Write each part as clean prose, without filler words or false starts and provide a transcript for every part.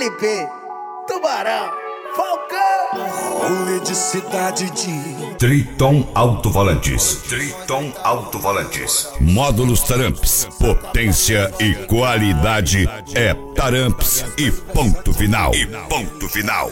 LP, Tubarão, Falcão. Rolê de cidade de Triton Alto-Volantes. Triton Alto-Volantes. Módulos Taramps. Potência e qualidade é Taramps e ponto final. E ponto final.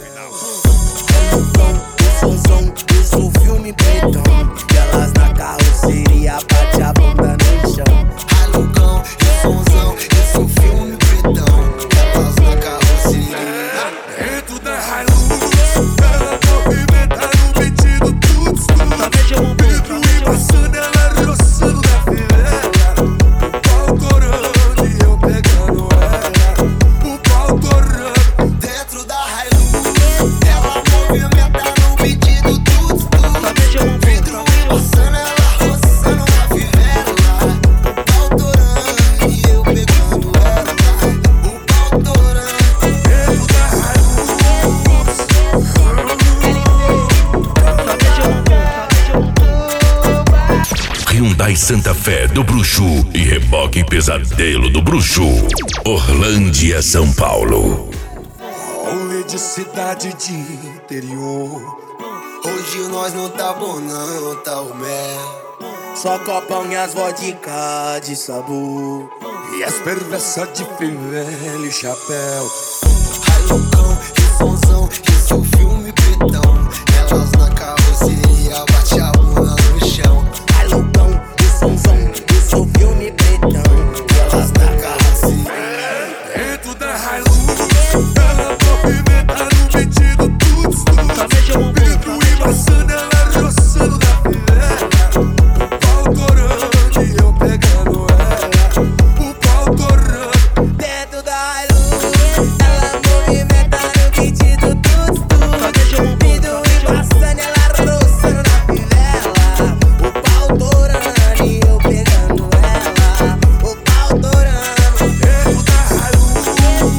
Isso um filme pretão. Elas na carroceria bate a bunda no chão. Alucão, e somzão, isso um filme pretão. Elas na carroceria dentro da Hilux. Ela movimenta no pedido tudo. Pedro e passando, ela roçando na fileira. O pau torando e eu pegando ela. O pau torando dentro da Hilux. Ela movimenta no pedido tudo. Pedro e passando, ela roçando na fileira. O pau torando e eu pegando ela. O pau torando dentro da Hilux. Hyundai Santa Fé do Bruxo e Reboque Pesadelo do Bruxo. Orlândia, São Paulo. Rolê de cidade de interior. hoje nós não tá bom não, tá o mel. Só copão e as vodka de sabor. E as perversas de fivela e chapéu. Alucão, e somzão, isso é um filme pretão. Elas na carroceria bate a bunda no chão. Alucão, e somzão, isso é um filme pretão. Elas na carroceria Dentro da Hilux. Ela movimenta no pedido tudo. Pedro e passando, ela roçando na fileira. O pau torando e eu pegando ela. O pau torando dentro da Hilux. Ela movimenta no pedido tudo. Pedro e passando, ela roçando na filela. O pau torando e eu pegando ela. O pau torando dentro da Hilux.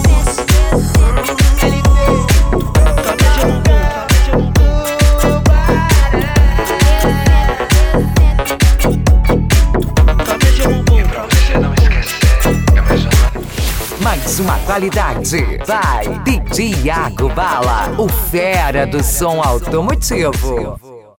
Mais uma qualidade. Vai, DJ Iago Bala, o fera do som automotivo.